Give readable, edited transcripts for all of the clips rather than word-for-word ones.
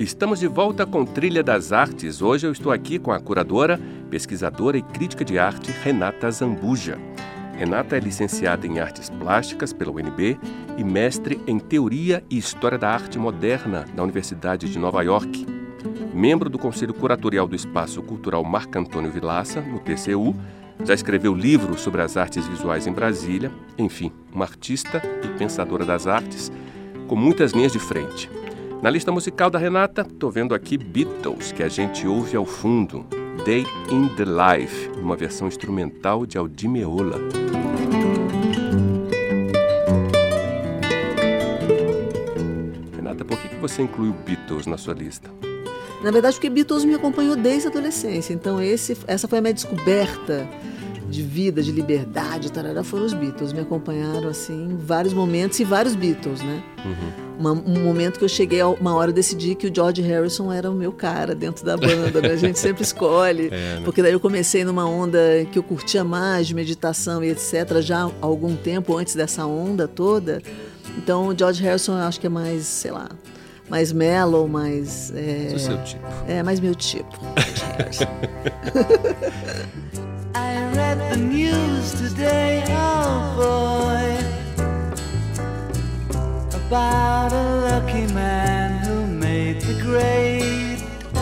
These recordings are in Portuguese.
Estamos de volta com Trilha das Artes. Hoje eu estou aqui com a curadora, pesquisadora e crítica de arte Renata Zambuja. Renata é licenciada em Artes Plásticas pela UNB e mestre em Teoria e História da Arte Moderna da Universidade de Nova York. Membro do Conselho Curatorial do Espaço Cultural Marco Antônio Vilaça, no TCU, já escreveu livros sobre as artes visuais em Brasília. Enfim, uma artista e pensadora das artes com muitas linhas de frente. Na lista musical da Renata, estou vendo aqui Beatles, que a gente ouve ao fundo. Day in the Life, uma versão instrumental de Aldi Meola. Renata, por que você incluiu Beatles na sua lista? Na verdade, porque Beatles me acompanhou desde a adolescência. Então, essa foi a minha descoberta de vida, de liberdade, tarará, foram os Beatles. Me acompanharam, assim, em vários momentos e vários Beatles, né? Um momento que eu cheguei, uma hora eu decidi que o George Harrison era o meu cara dentro da banda, né? A gente sempre escolhe, né? Porque daí eu comecei numa onda que eu curtia mais, de meditação e etc., já há algum tempo antes dessa onda toda. Então, o George Harrison eu acho que é mais, sei lá, mais mellow, mais... O seu tipo. É, mais meu tipo, George Harrison. I read the news today, oh boy, about a lucky man who made the grade.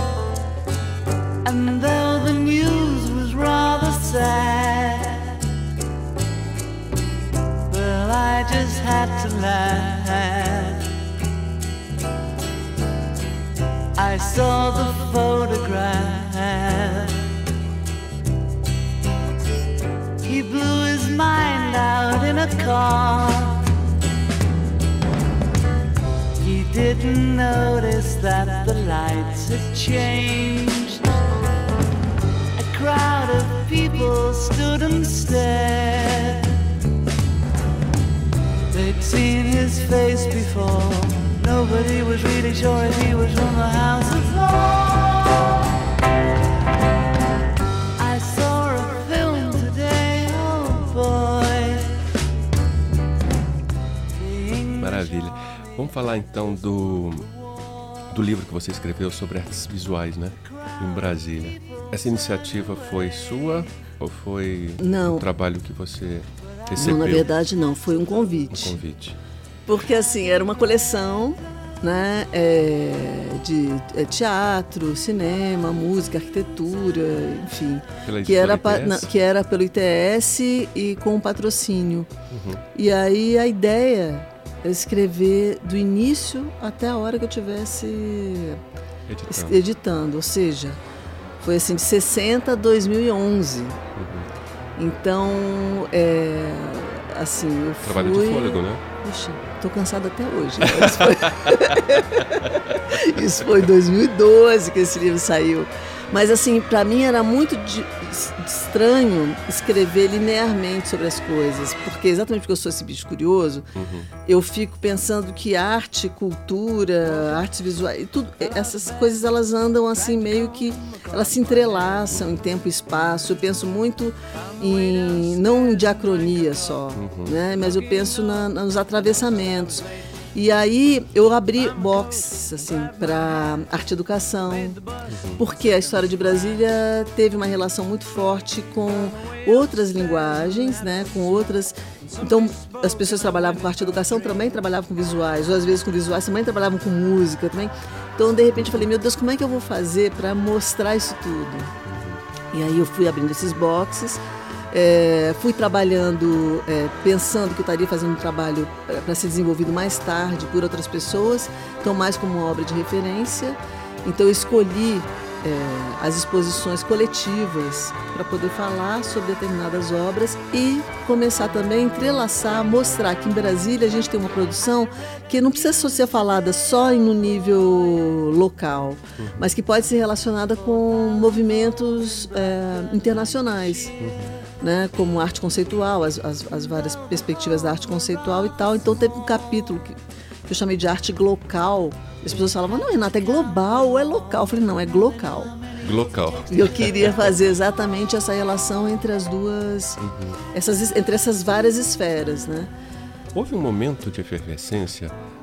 And though the news was rather sad, well, I just had to laugh. I saw the photograph. He blew his mind out in a car. He didn't notice that the lights had changed. A crowd of people stood and stared. They'd seen his face before. Nobody was really sure if he was from the House of Lords. Maravilha. Vamos falar então do livro que você escreveu sobre artes visuais, né? Em Brasília. Essa iniciativa foi sua ou foi um trabalho que você recebeu? Não, na verdade não, foi um convite. Um convite. Porque assim, era uma coleção, né, de teatro, cinema, música, arquitetura, enfim, que era pelo ITS e com patrocínio. E aí a ideia é escrever do início até a hora que eu estivesse editando, ou seja, foi assim de 60 a 2011. Então, assim, eu fui... Trabalho de fôlego, né? Puxa, tô cansada até hoje. Isso foi em 2012 que esse livro saiu. Mas, assim, para mim era muito estranho escrever linearmente sobre as coisas, porque exatamente porque eu sou esse bicho curioso, eu fico pensando que arte, cultura, artes visuais, tudo, essas coisas elas andam assim meio que, elas se entrelaçam em tempo e espaço. Eu penso muito não em diacronia só, né? Mas eu penso nos atravessamentos. E aí eu abri boxes assim, para arte e educação, porque a história de Brasília teve uma relação muito forte com outras linguagens, né? Com outras. Então as pessoas trabalhavam com arte e educação, também trabalhavam com visuais, ou às vezes com visuais também trabalhavam com música também. Então de repente eu falei, meu Deus, como é que eu vou fazer para mostrar isso tudo? E aí eu fui abrindo esses boxes. Fui trabalhando, pensando que eu estaria fazendo um trabalho para ser desenvolvido mais tarde por outras pessoas, então mais como uma obra de referência. Então eu escolhi as exposições coletivas para poder falar sobre determinadas obras e começar também a entrelaçar, mostrar que em Brasília a gente tem uma produção que não precisa ser falada só no nível local, mas que pode ser relacionada com movimentos internacionais. Né, como arte conceitual, as várias perspectivas da arte conceitual e tal. Então teve um capítulo que eu chamei de arte glocal. As pessoas falavam, não, Renata, é global ou é local? Eu falei, não, é glocal. Glocal. E eu queria fazer exatamente essa relação entre as duas, entre essas várias esferas, né? Houve um momento de efervescência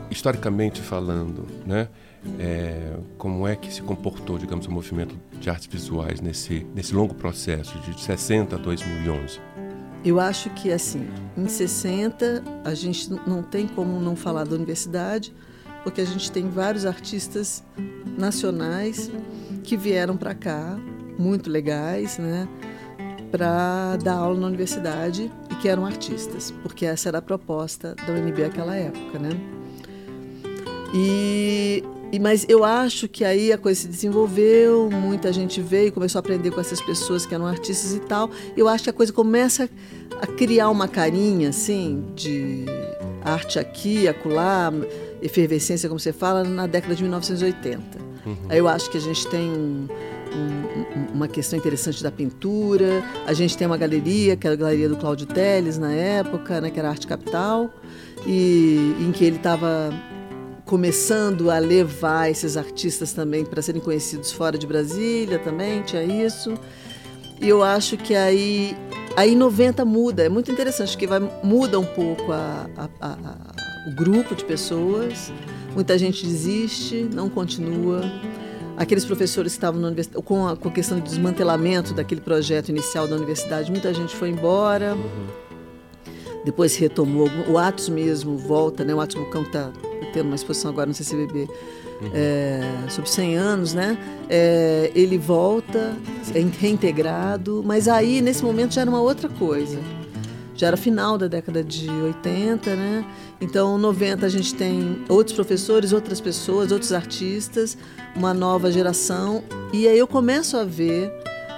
historicamente falando, né? Como é que se comportou, digamos, o movimento de artes visuais nesse longo processo de 60 a 2011? Eu acho que, assim, em 60, a gente não tem como não falar da universidade, porque a gente tem vários artistas nacionais que vieram para cá, muito legais, né, para dar aula na universidade e que eram artistas, porque essa era a proposta da UNB naquela época, né? Mas eu acho que aí a coisa se desenvolveu, muita gente veio, começou a aprender com essas pessoas que eram artistas e tal. Eu acho que a coisa começa a criar uma carinha, assim, de arte aqui, acolá, efervescência, como você fala, na década de 1980. Aí eu acho que a gente tem uma questão interessante da pintura, a gente tem uma galeria, que era a galeria do Cláudio Telles na época, né, que era Arte Capital, e em que ele estava começando a levar esses artistas também para serem conhecidos fora de Brasília também, tinha isso. E eu acho que aí em 90 muda, é muito interessante, porque muda um pouco o grupo de pessoas, muita gente desiste, não continua. Aqueles professores que estavam na universidade, com a questão do desmantelamento daquele projeto inicial da universidade, muita gente foi embora. Depois se retomou, o Atos mesmo volta, né? O Atos Bucão está tendo uma exposição agora no CCBB sobre 100 anos, né? Ele volta, é reintegrado, mas aí nesse momento já era uma outra coisa. Já era final da década de 80, né? Então, em 90 a gente tem outros professores, outras pessoas, outros artistas, uma nova geração. E aí eu começo a ver,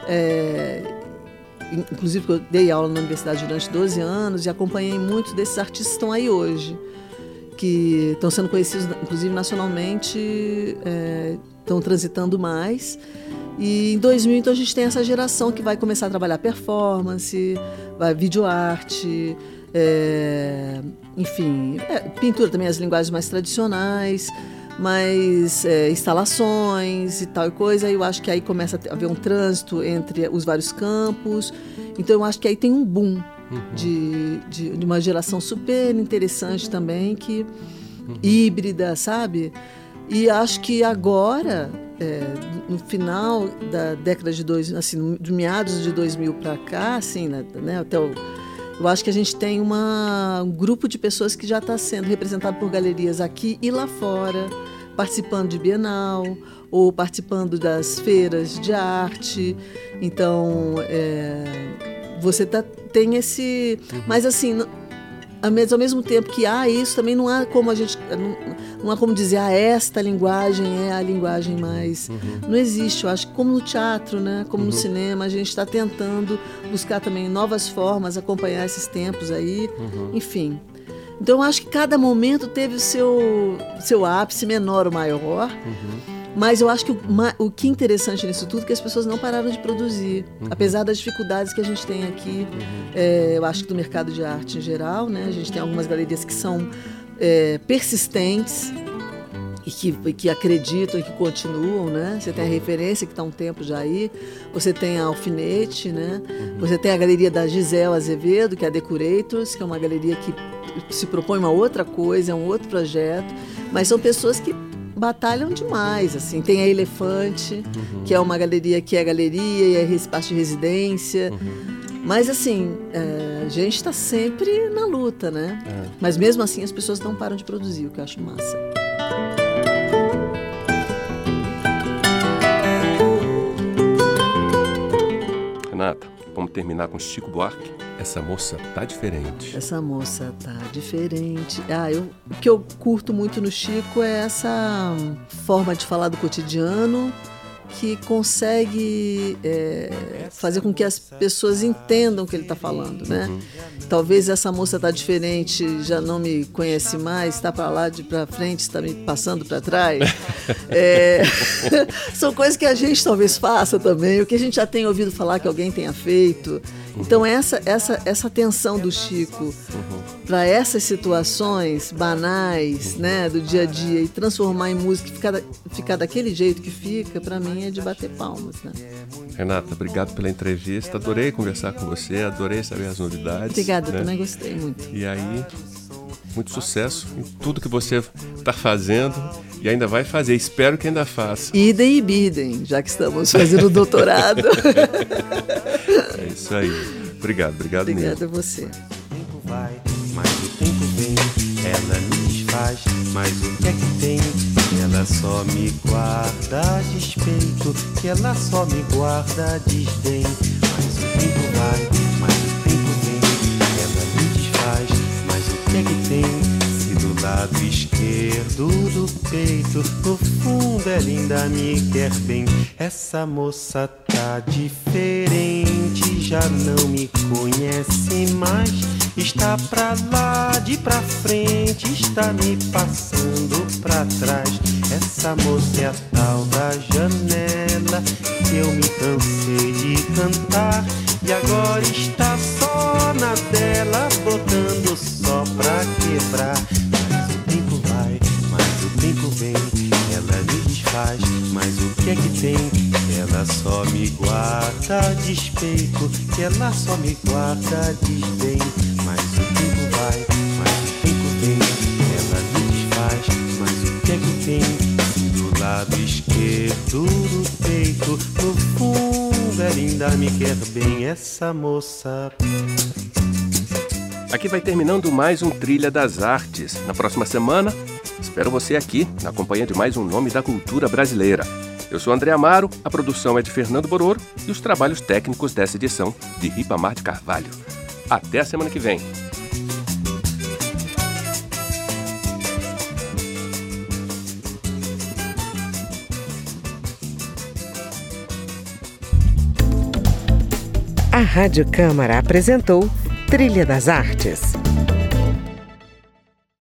inclusive eu dei aula na universidade durante 12 anos e acompanhei muitos desses artistas que estão aí hoje, que estão sendo conhecidos, inclusive nacionalmente, estão transitando mais. E em 2000, então, a gente tem essa geração que vai começar a trabalhar performance, videoarte, enfim, pintura também, as linguagens mais tradicionais, mas instalações e tal e coisa. Eu acho que aí começa a haver um trânsito entre os vários campos. Então, eu acho que aí tem um boom de uma geração super interessante também, que híbrida, sabe? E acho que agora, no final da década de 2000, assim, de meados de 2000 para cá, assim, né, até eu acho que a gente tem um grupo de pessoas que já está sendo representado por galerias aqui e lá fora, participando de Bienal ou participando das feiras de arte. Então, você tem esse... Mas, assim, ao mesmo tempo que há isso, também não há como não há como dizer, esta linguagem é a linguagem mais... Não existe. Eu acho que como no teatro, né, como no cinema, a gente está tentando buscar também novas formas, acompanhar esses tempos aí, enfim. Então, eu acho que cada momento teve o seu ápice, menor ou maior. Mas eu acho que o que é interessante nisso tudo é que as pessoas não pararam de produzir, apesar das dificuldades que a gente tem aqui. Eu acho que do mercado de arte em geral, né? A gente tem algumas galerias que são persistentes e que acreditam e que continuam, né? Você tem a Referência, que está há um tempo já aí, você tem a Alfinete, né? Você tem a galeria da Gisele Azevedo, que é a Decorators, que é uma galeria que se propõe uma outra coisa, é um outro projeto, mas são pessoas que batalham demais, assim. Tem a Elefante, que é uma galeria que é galeria e é espaço de residência. Mas, assim, a gente está sempre na luta, né? Mas, mesmo assim, as pessoas não param de produzir, o que eu acho massa. Renata, vamos terminar com Chico Buarque. Essa moça tá diferente. Essa moça tá diferente. O que eu curto muito no Chico é essa forma de falar do cotidiano que consegue fazer com que as pessoas entendam o que ele está falando, né? Talvez essa moça está diferente, já não me conhece mais, está para lá, para frente, está me passando para trás. São coisas que a gente talvez faça também, o que a gente já tem ouvido falar que alguém tenha feito. Então essa atenção do Chico para essas situações banais, né, do dia a dia, e transformar em música e ficar daquele jeito que fica, para mim é de bater palmas, né? Renata, obrigado pela entrevista, adorei conversar com você, adorei saber as novidades. Obrigada, né? Também gostei muito. E aí, muito sucesso em tudo que você está fazendo e ainda vai fazer. Espero que ainda faça. Idem e bidem, já que estamos fazendo doutorado. É isso aí. Obrigado Obrigada mesmo. a você. O tempo vai, mas o tempo vem. Ela me desfaz, mas o que é que tem? Ela só me guarda a despeito, que ela só me guarda a desdém. Mas o tempo vai, mas o tempo vem. Ela me desfaz, mas o que é que tem? Se do lado esquerdo do peito, no fundo ela ainda me quer bem. Essa moça tá diferente, já não me conhece mais. Está pra lá, de pra frente, está me passando pra trás. Essa moça é a tal da janela, que eu me cansei de cantar. E agora está só na dela, botando só pra quebrar. Mas o tempo vai, mas o tempo vem. Ela me desfaz, mas o que é que tem? Ela só me guarda a despeito, que ela só me guarda a desdém. Mas o tempo vai, mas o tempo vem. Ela me desfaz, mas o que é que tem? Do lado esquerdo do peito, no fundo ela ainda me quer bem. Essa moça. Aqui vai terminando mais um Trilha das Artes. Na próxima semana, espero você aqui, na companhia de mais um nome da cultura brasileira. Eu sou André Amaro, a produção é de Fernando Bororo e os trabalhos técnicos dessa edição de Ribamar de Carvalho. Até a semana que vem. A Rádio Câmara apresentou Trilha das Artes.